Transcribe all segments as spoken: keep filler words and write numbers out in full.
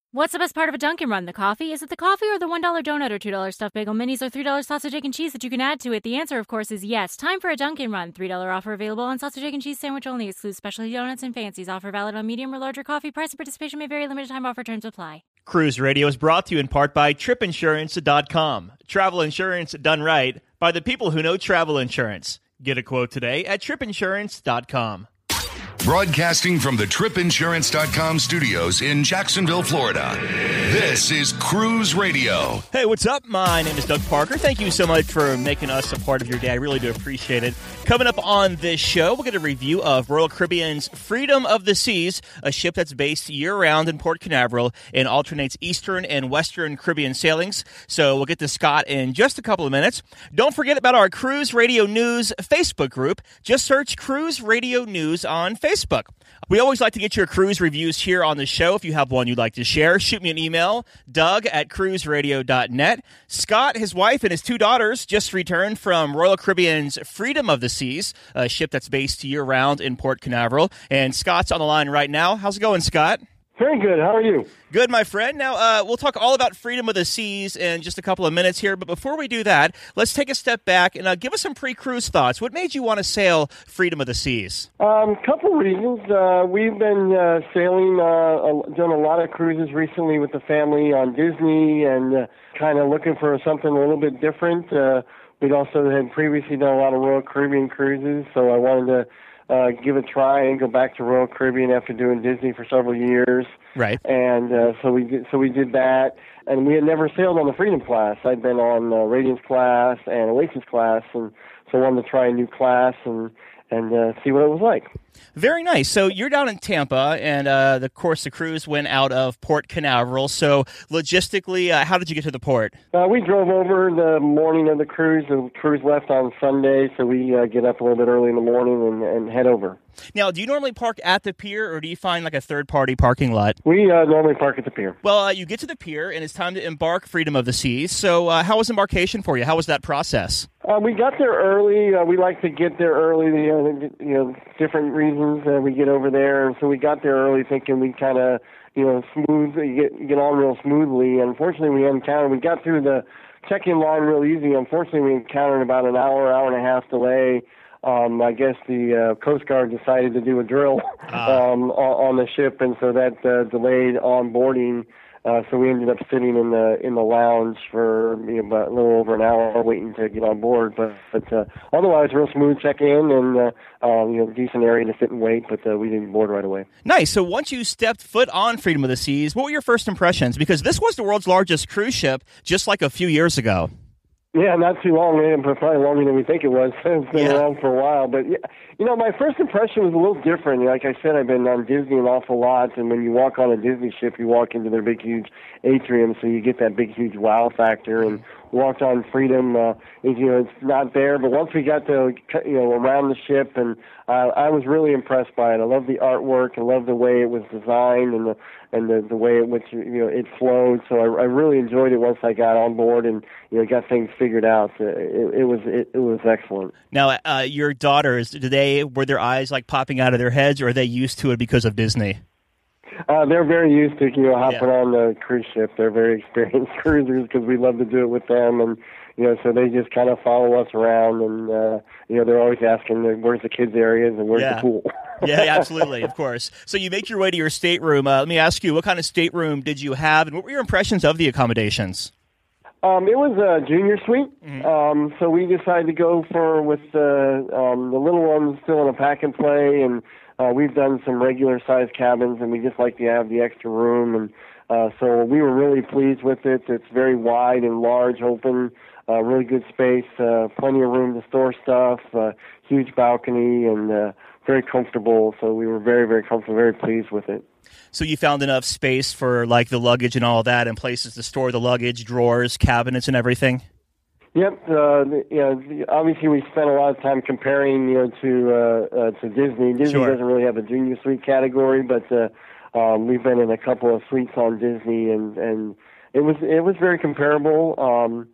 What's the best part of a Dunkin' Run? The coffee? Is it the coffee or the one dollar donut or two dollar stuffed bagel minis or three dollar sausage, egg, and cheese that you can add to it? The answer, of course, is yes. Time for a Dunkin' Run. three dollar offer available on sausage, egg, and cheese sandwich only. Excludes specialty donuts and fancies. Offer valid on medium or larger coffee. Price and participation may vary. Limited time offer. Terms apply. Cruise Radio is brought to you in part by trip insurance dot com. Travel insurance done right by the people who know travel insurance. Get a quote today at trip insurance dot com. Broadcasting from the trip insurance dot com studios in Jacksonville, Florida. This is Cruise Radio. Hey, what's up? My name is Doug Parker. Thank you so much for making us a part of your day. I really do appreciate it. Coming up on this show, we'll get a review of Royal Caribbean's Freedom of the Seas, a ship that's based year-round in Port Canaveral and alternates Eastern and Western Caribbean sailings. So we'll get to Scott in just a couple of minutes. Don't forget about our Cruise Radio News Facebook group. Just search Cruise Radio News on Facebook. We always like to get your cruise reviews here on the show. If you have one you'd like to share, shoot me an email, Doug at cruise radio dot net. Scott, his wife, and his two daughters just returned from Royal Caribbean's Freedom of the Seas, a ship that's based year-round in Port Canaveral. And Scott's on the line right now. How's it going, Scott? Very good. How are you? Good, my friend. Now, uh, we'll talk all about Freedom of the Seas in just a couple of minutes here. But before we do that, let's take a step back and uh, give us some pre-cruise thoughts. What made you want to sail Freedom of the Seas? A um, couple reasons. Uh, we've been uh, sailing, uh, done a lot of cruises recently with the family on Disney and uh, kind of looking for something a little bit different. Uh, we'd also had previously done a lot of Royal Caribbean cruises, so I wanted to Uh, give it a try and go back to Royal Caribbean after doing Disney for several years. Right. And uh, so we did, so we did that, and we had never sailed on the Freedom class. I'd been on uh, Radiance class and Oasis class, and so I wanted to try a new class and and uh, see what it was like. Very nice. So you're down in Tampa, and uh, the course the cruise went out of Port Canaveral. So logistically, uh, how did you get to the port? Uh, we drove over the morning of the cruise. The cruise left on Sunday, so we uh, get up a little bit early in the morning and, and head over. Now, do you normally park at the pier, or do you find like a third-party parking lot? We uh, normally park at the pier. Well, uh, you get to the pier, and it's time to embark Freedom of the Seas. So uh, how was embarkation for you? How was that process? Uh, we got there early. Uh, we like to get there early. You know, you know different reasons uh, we get over there. And so we got there early thinking we kind of, you know, smooth, get, get on real smoothly. Unfortunately, we encountered, we got through the check-in line real easy. Unfortunately, we encountered about an hour, hour and a half delay. Um, I guess the uh, Coast Guard decided to do a drill uh. um, on, on the ship, and so that uh, delayed onboarding. Uh, so we ended up sitting in the in the lounge for you know, about a little over an hour waiting to get on board. But but uh, otherwise, real smooth check-in and uh, uh, you know decent area to sit and wait. But uh, we didn't board right away. Nice. So once you stepped foot on Freedom of the Seas, what were your first impressions? Because this was the world's largest cruise ship, just like a few years ago. Yeah, not too long, but probably longer than we think it was. It's been yeah. around for a while. But, yeah, you know, my first impression was a little different. Like I said, I've been on Disney an awful lot, and when you walk on a Disney ship, you walk into their big, huge atrium, so you get that big, huge wow factor. And walked on Freedom, uh, you know, it's not there. But once we got to, you know, around the ship, and uh, I was really impressed by it. I love the artwork. I love the way it was designed and the and the, the way in which, you know, it flowed. So I, I really enjoyed it once I got on board and, you know, got things figured out. So it, it was it, it was excellent. Now, uh, your daughters, do they were their eyes like popping out of their heads, or are they used to it because of Disney? Uh, they're very used to, you know, hopping yeah. on the cruise ship. They're very experienced cruisers because we love to do it with them, and you know, so they just kind of follow us around, and uh, you know, they're always asking, "Where's the kids' areas and where's yeah. the pool?" Yeah, absolutely, of course. So you make your way to your stateroom. Uh, let me ask you, what kind of stateroom did you have, and what were your impressions of the accommodations? Um, it was a junior suite, mm-hmm. um, so we decided to go for with the um, the little ones still in a pack and play, and uh, we've done some regular sized cabins, and we just like to have the extra room, and uh, so we were really pleased with it. It's very wide and large, open, uh, really good space, uh, plenty of room to store stuff, uh, huge balcony, and uh, very comfortable. So we were very, very comfortable, very pleased with it. So you found enough space for like the luggage and all that, and places to store the luggage, drawers, cabinets, and everything? Yep. Uh, you know, obviously, we spent a lot of time comparing, you know, to uh, uh, to Disney. Disney sure. doesn't really have a junior suite category, but uh, um, we've been in a couple of suites on Disney, and, and it was it was very comparable. Um,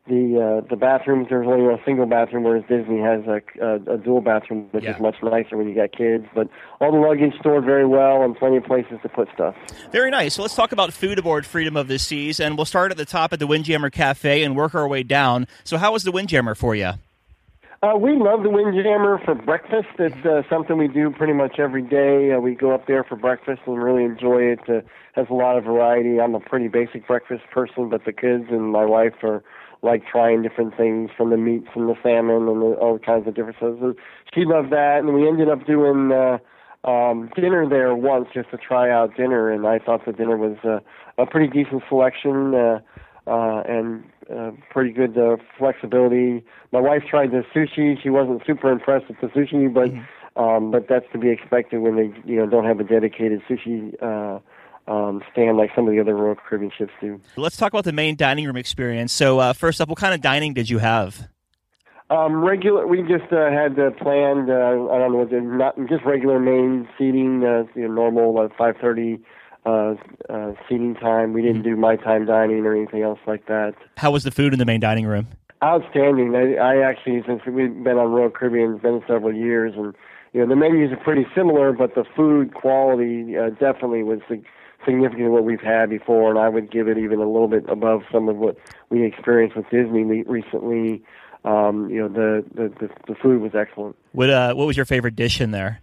the uh, the bathrooms, there's only a single bathroom, whereas Disney has a, a, a dual bathroom, which yeah. is much nicer when you got kids. But all the luggage stored very well and plenty of places to put stuff. Very nice. So let's talk about food aboard Freedom of the Seas, and we'll start at the top at the Windjammer Cafe and work our way down. So how was the Windjammer for you? Uh, we love the Windjammer for breakfast. It's uh, something we do pretty much every day. Uh, we go up there for breakfast and really enjoy it. It uh, has a lot of variety. I'm a pretty basic breakfast person, but the kids and my wife are like trying different things, from the meat, from the salmon, and the, all kinds of different stuff. So she loved that, and we ended up doing uh, um, dinner there once just to try out dinner, and I thought the dinner was uh, a pretty decent selection uh, uh, and uh, pretty good uh, flexibility. My wife tried the sushi. She wasn't super impressed with the sushi, but mm-hmm. um, but that's to be expected when they you know don't have a dedicated sushi uh Um, stand like some of the other Royal Caribbean ships do. Let's talk about the main dining room experience. So uh, first up, what kind of dining did you have? Um, regular. We just uh, had uh, planned. Uh, I don't know what they're not just regular main seating. Uh, you know, normal uh, five thirty uh, uh, seating time. We didn't do my time dining or anything else like that. How was the food in the main dining room? Outstanding. I, I actually, since we've been on Royal Caribbean, it's been several years, and you know the menus are pretty similar, but the food quality uh, definitely was the significant what we've had before, and I would give it even a little bit above some of what we experienced with Disney recently. Um, you know, the, the, the, the food was excellent. What uh, what was your favorite dish in there?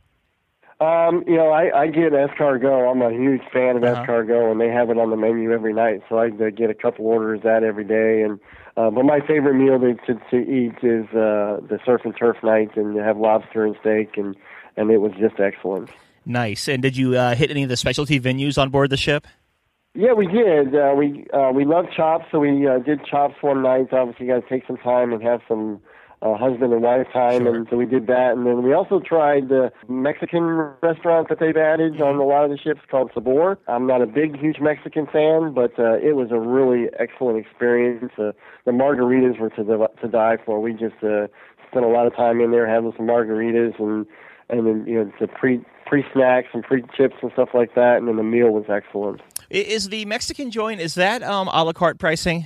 Um, you know, I, I get escargot. I'm a huge fan of uh-huh. escargot, and they have it on the menu every night, so I uh, get a couple orders of that every day. And uh, but my favorite meal to, to, to eat is uh, the surf and turf night, and have lobster and steak, and, and it was just excellent. Nice. And did you uh, hit any of the specialty venues on board the ship? Yeah, we did. Uh, we uh, we love chops, so we uh, did chops one night. Obviously, you got to take some time and have some uh, husband and wife time, sure. and so we did that. And then we also tried the Mexican restaurant that they've added on a lot of the ships called Sabor. I'm not a big, huge Mexican fan, but uh, it was a really excellent experience. Uh, the margaritas were to the, to die for. We just uh, spent a lot of time in there having some margaritas, and and then you know the pre pre snacks and pre chips and stuff like that, and then the meal was excellent. Is the Mexican joint, is that um, a la carte pricing?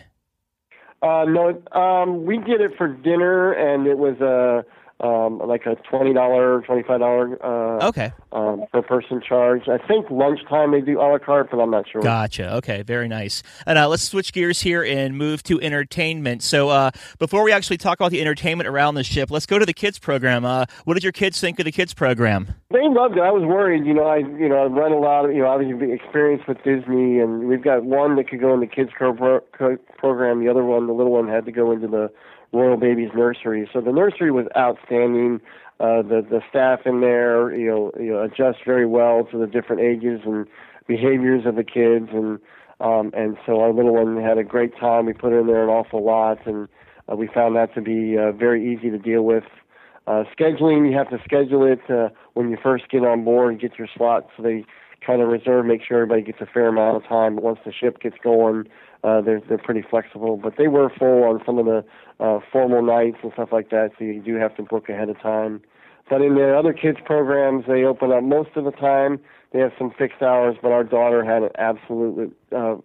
Uh, no, um, we did it for dinner, and it was a um, like a twenty dollars, twenty-five dollars uh, okay. um, per person charge. I think lunchtime they do a la carte, but I'm not sure. Gotcha. Okay, very nice. And uh, let's switch gears here and move to entertainment. So uh, before we actually talk about the entertainment around the ship, let's go to the kids program. Uh, what did your kids think of the kids program? They loved it. I was worried. You know, I you know I run a lot of you know obviously experience with Disney, and we've got one that could go in the kids pro- pro- program. The other one, the little one, had to go into the Royal Babies nursery. So the nursery was outstanding. Uh, the the staff in there, you know, you know, adjust very well to the different ages and behaviors of the kids, and um, and so our little one had a great time. We put her in there an awful lot, and uh, we found that to be uh, very easy to deal with. Uh, scheduling, you have to schedule it uh, when you first get on board and get your slot, so they kind of reserve, make sure everybody gets a fair amount of time. But once the ship gets going, uh, they're they're pretty flexible. But they were full on some of the uh, formal nights and stuff like that, so you do have to book ahead of time. But in the other kids programs, they open up most of the time. They have some fixed hours, but our daughter had an absolutely uh,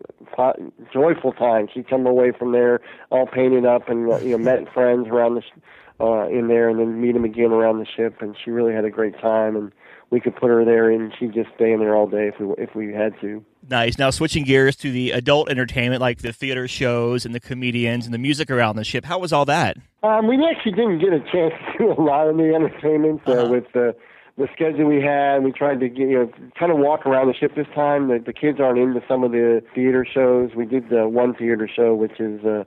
joyful time. She'd come away from there all painted up, and uh, you know met friends around the sh- uh, in there, and then meet them again around the ship. And she really had a great time, and we could put her there, and she'd just stay in there all day if we if we had to. Nice. Now switching gears to the adult entertainment, like the theater shows and the comedians and the music around the ship. How was all that? Um, we actually didn't get a chance to do a lot of the entertainment uh, uh-huh. with the the schedule we had. We tried to get, you know kind of walk around the ship this time. The, the kids aren't into some of the theater shows. We did the one theater show, which is a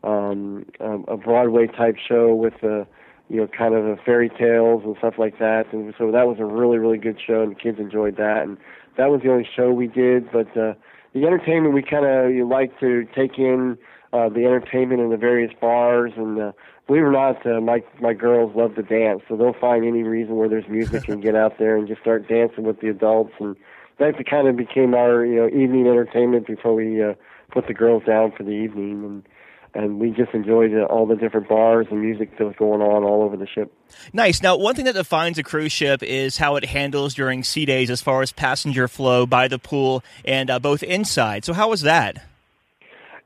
um, a Broadway type show with uh, you know kind of a fairy tales and stuff like that. And so that was a really really good show, and the kids enjoyed that. And that was the only show we did. But uh, the entertainment, we kind of you like to take in uh, the entertainment in the various bars. And uh, believe it or not, uh, my my girls love to dance, so they'll find any reason where there's music and get out there and just start dancing with the adults. And that kind of became our you know evening entertainment before we uh, put the girls down for the evening. And and we just enjoyed uh, all the different bars and music that was going on all over the ship. Nice. Now, one thing that defines a cruise ship is how it handles during sea days as far as passenger flow by the pool and uh, both inside. So how was that?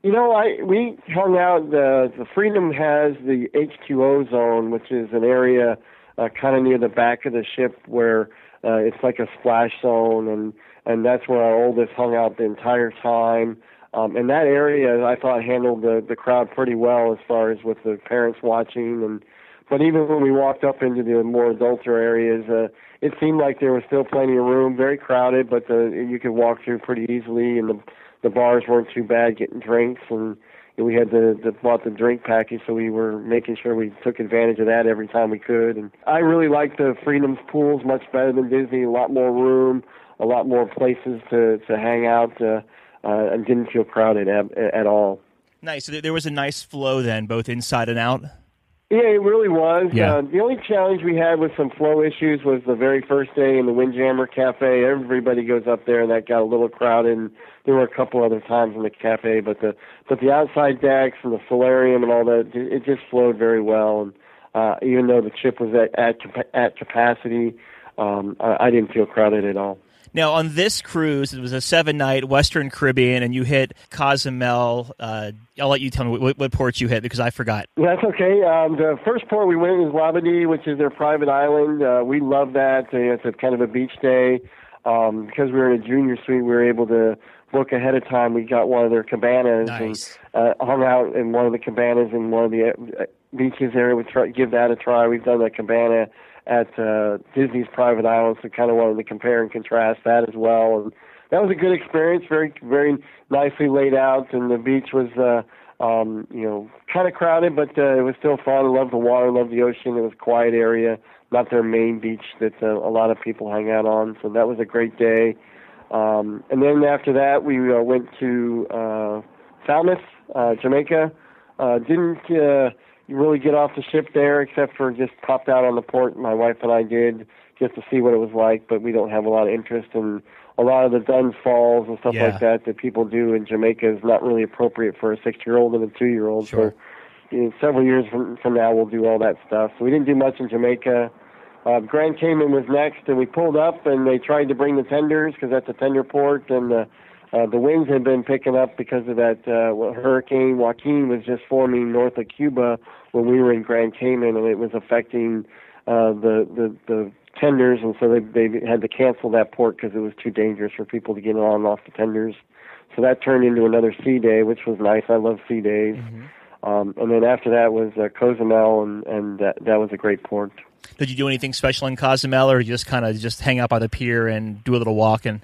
You know, I we hung out. The the Freedom has the H two O zone, which is an area uh, kind of near the back of the ship where uh, it's like a splash zone, and and that's where our oldest hung out the entire time. Um, and that area, I thought, handled the the crowd pretty well as far as with the parents watching. And but even when we walked up into the more adulter areas, uh, it seemed like there was still plenty of room. Very crowded, but the, you could walk through pretty easily, and the The bars weren't too bad getting drinks, and we had the, the bought the drink package, so we were making sure we took advantage of that every time we could. And I really liked the Freedom's pools much better than Disney. A lot more room, a lot more places to to hang out, uh, uh, and didn't feel crowded at, at all. Nice. So there was a nice flow then, both inside and out. Yeah, it really was. Yeah. Uh, the only challenge we had with some flow issues was the very first day in the Windjammer Cafe. Everybody goes up there, and that got a little crowded. And there were a couple other times in the cafe, but the but the outside decks and the solarium and all that, it just flowed very well. And uh, even though the ship was at at, at capacity, um, I, I didn't feel crowded at all. Now, on this cruise, it was a seven-night Western Caribbean, and you hit Cozumel. Uh, I'll let you tell me what, what ports you hit, because I forgot. That's okay. Um, the first port we went was Labadee, which is their private island. Uh, we love that. It's a kind of a beach day. Um, because we were in a junior suite, we were able to book ahead of time. We got one of their cabanas Nice. and uh, hung out in one of the cabanas in one of the uh, beaches there. We try, give that a try. We've done a cabana at uh, Disney's private island, so kind of wanted to compare and contrast that as well. And that was a good experience, very very nicely laid out, and the beach was uh, um, you know kind of crowded, but uh, it was still fun. I loved the water, loved the ocean. It was a quiet area, not their main beach that uh, a lot of people hang out on. So that was a great day. Um, and then after that, we uh, went to uh, Falmouth, uh, Jamaica. Uh, didn't uh, really get off the ship there, except for just popped out on the port. My wife and I did, just to see what it was like, but we don't have a lot of interest in a lot of the Dunn's Falls and stuff Yeah. like that that people do in Jamaica is not really appropriate for a six-year-old and a two-year-old. Sure. So you know, several years from, from now, we'll do all that stuff. So we didn't do much in Jamaica. Uh, Grand Cayman was next, and we pulled up, and they tried to bring the tenders because that's a tender port, and uh, uh, the winds had been picking up because of that uh, well, Hurricane Joaquin was just forming north of Cuba when we were in Grand Cayman, and it was affecting uh, the, the the tenders, and so they they had to cancel that port because it was too dangerous for people to get on and off the tenders. So that turned into another sea day, which was nice. I love sea days. Mm-hmm. Um, and then after that was uh, Cozumel, and, and that, that was a great port. Did you do anything special in Cozumel, or you just kind of just hang out by the pier and do a little walking?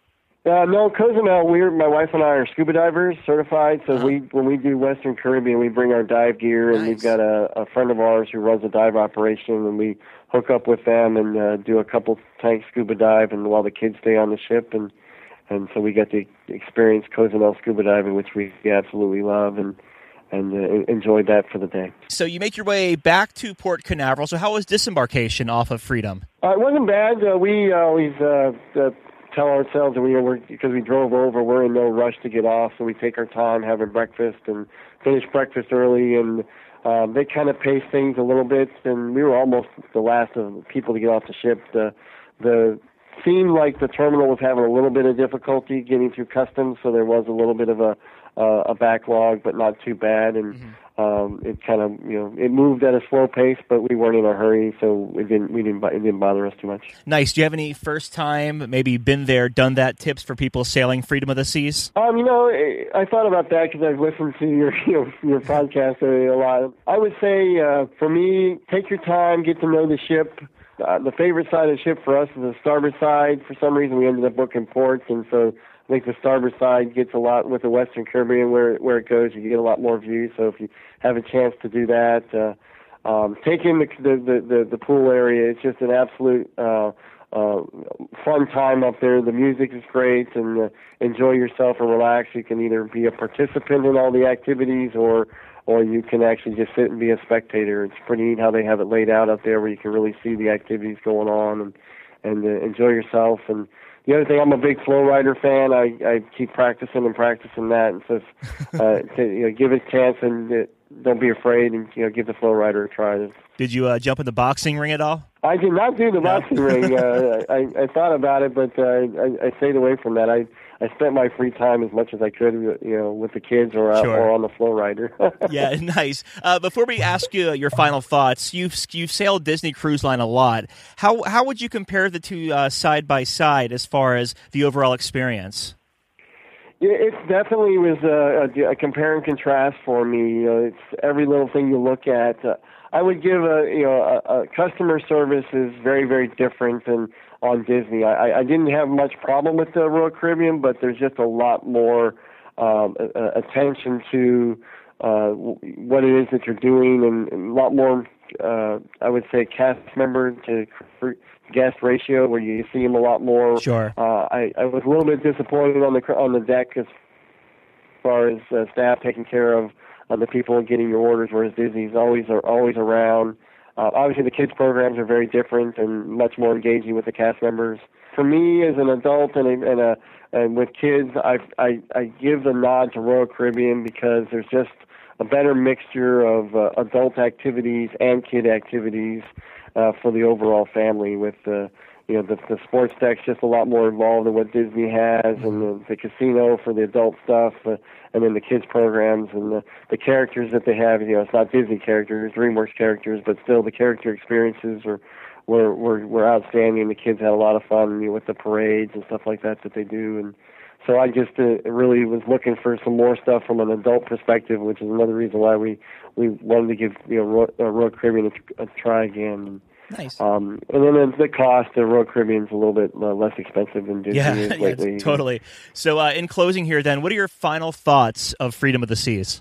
Uh, no, Cozumel, we're, my wife and I are scuba divers, certified, so Uh-huh. we when we do Western Caribbean, we bring our dive gear, and Nice. we've got a, a friend of ours who runs a dive operation, and we hook up with them and uh, do a couple tank scuba dive, and while the kids stay on the ship, and and so we get to experience Cozumel scuba diving, which we absolutely love, and and uh, enjoyed that for the day. So you make your way back to Port Canaveral. So how was disembarkation off of Freedom? Uh, it wasn't bad. Uh, we always uh, uh, tell ourselves that we, you know, we're, because we drove over, we're in no rush to get off, so we take our time having breakfast and finish breakfast early, and um, they kind of pace things a little bit, and we were almost the last of people to get off the ship. The, the seemed like the terminal was having a little bit of difficulty getting through customs, so there was a little bit of a uh, a backlog, but not too bad, and mm-hmm. um, it kind of, you know, it moved at a slow pace, but we weren't in a hurry, so it didn't we didn't it didn't bother us too much. Nice. Do you have any first time, maybe been there, done that, tips for people sailing Freedom of the Seas? Um, you know, I thought about that because I've listened to your you know, your podcast a lot. I would say uh, for me, take your time, get to know the ship. Uh, the favorite side of the ship for us is the starboard side. For some reason, we ended up booking ports, and so I think the starboard side gets a lot with the Western Caribbean where where it goes. You get a lot more views. So if you have a chance to do that, uh, um, take in the, the the the pool area. It's just an absolute uh, uh, fun time up there. The music is great, and uh, enjoy yourself and relax. You can either be a participant in all the activities, or or you can actually just sit and be a spectator. It's pretty neat how they have it laid out up there where you can really see the activities going on and, and uh, enjoy yourself. And the other thing, I'm a big Flow Rider fan. I, I keep practicing and practicing that. And so uh, to, you know, give it a chance and uh, don't be afraid, and you know, give the Flow Rider a try. Did you uh, jump in the boxing ring at all? I did not do the boxing ring. Uh, I, I thought about it, but uh, I, I stayed away from that. I I spent my free time as much as I could, you know, with the kids or out, Sure. or on the Flow Rider. Yeah, nice. Uh, before we ask you your final thoughts, you've you've sailed Disney Cruise Line a lot. How how would you compare the two uh, side by side as far as the overall experience? Yeah, it definitely was a, a, a compare and contrast for me. You know, it's every little thing you look at. Uh, I would give a you know a, a customer service is very very different than on Disney. I, I didn't have much problem with the Royal Caribbean, but there's just a lot more um, uh, attention to uh, what it is that you're doing, and, and a lot more. Uh, I would say cast member to guest ratio, where you see them a lot more. Sure. Uh, I, I was a little bit disappointed on the on the deck as far as uh, staff taking care of uh, the people getting your orders, whereas Disney's always are always around. Uh, obviously, the kids programs are very different and much more engaging with the cast members. For me, as an adult and a, and, a, and with kids, I, I I give the nod to Royal Caribbean because there's just a better mixture of uh, adult activities and kid activities uh, for the overall family. With the you know the, the sports deck's just a lot more involved than what Disney has, and the, the casino for the adult stuff, uh, and then the kids programs and the, the characters that they have. You know, it's not Disney characters, DreamWorks characters, but still the character experiences are were were, were outstanding. The kids had a lot of fun, you know, with the parades and stuff like that that they do. And so I just uh, really was looking for some more stuff from an adult perspective, which is another reason why we, we wanted to give you know Royal, uh, Royal Caribbean a, a try again. Nice. Um, and then the cost, the Royal Caribbean's a little bit uh, less expensive than Disney Yeah, is yeah, lately. totally. So uh, in closing here then, what are your final thoughts of Freedom of the Seas?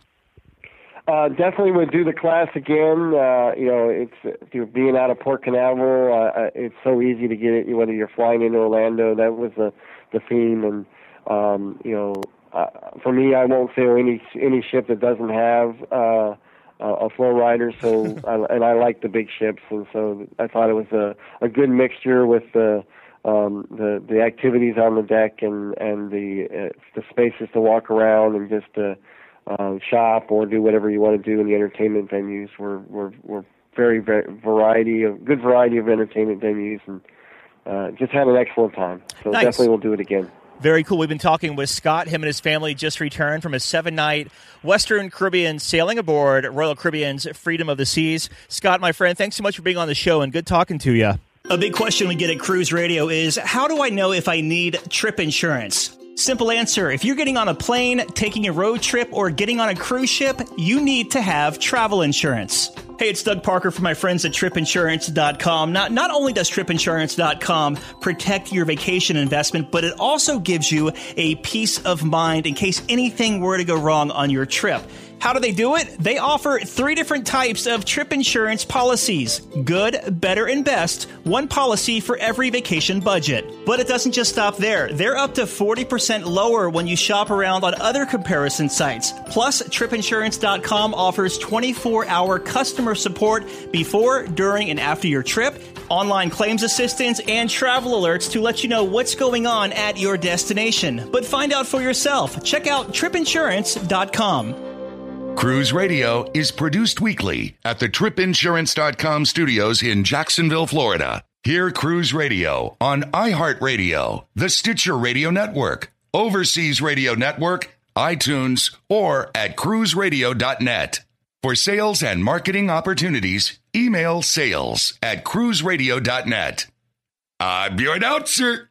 Uh, definitely would do the class again. Uh, you know, it's you know, being out of Port Canaveral. Uh, it's so easy to get it, whether you're flying into Orlando. That was the the theme, and um, you know, uh, for me, I won't sail any any ship that doesn't have uh, a Flow Rider. So, I, and I like the big ships, and so I thought it was a a good mixture with the. Um, the the activities on the deck and and the uh, the spaces to walk around and just uh, uh, shop or do whatever you want to do in the entertainment venues. We're we're we're very very variety of good variety of entertainment venues, and uh, just had an excellent time. So Nice. Definitely we'll do it again. Very cool. We've been talking with Scott. Him and his family just returned from a seven-night Western Caribbean sailing aboard Royal Caribbean's Freedom of the Seas. Scott, my friend, thanks so much for being on the show, and good talking to you. A big question we get at Cruise Radio is, how do I know if I need trip insurance? Simple answer. If you're getting on a plane, taking a road trip, or getting on a cruise ship, you need to have travel insurance. Hey, it's Doug Parker from my friends at trip insurance dot com. Not, not only does trip insurance dot com protect your vacation investment, but it also gives you a peace of mind in case anything were to go wrong on your trip. How do they do it? They offer three different types of trip insurance policies. Good, better, and best. One policy for every vacation budget. But it doesn't just stop there. They're up to forty percent lower when you shop around on other comparison sites. Plus, trip insurance dot com offers twenty-four hour customer support before, during, and after your trip, online claims assistance, and travel alerts to let you know what's going on at your destination. But find out for yourself. Check out trip insurance dot com. Cruise Radio is produced weekly at the trip insurance dot com studios in Jacksonville, Florida. Hear Cruise Radio on iHeartRadio, the Stitcher Radio Network, Overseas Radio Network, iTunes, or at cruise radio dot net. For sales and marketing opportunities, email sales at cruise radio dot net. I'm your announcer.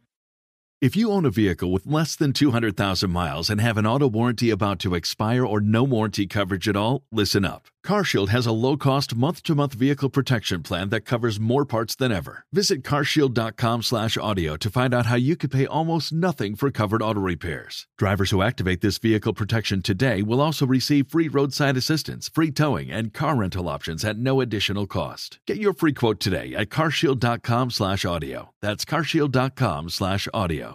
If you own a vehicle with less than two hundred thousand miles and have an auto warranty about to expire or no warranty coverage at all, listen up. CarShield has a low-cost month-to-month vehicle protection plan that covers more parts than ever. Visit carshield dot com slash audio to find out how you could pay almost nothing for covered auto repairs. Drivers who activate this vehicle protection today will also receive free roadside assistance, free towing, and car rental options at no additional cost. Get your free quote today at carshield dot com slash audio. That's carshield dot com slash audio.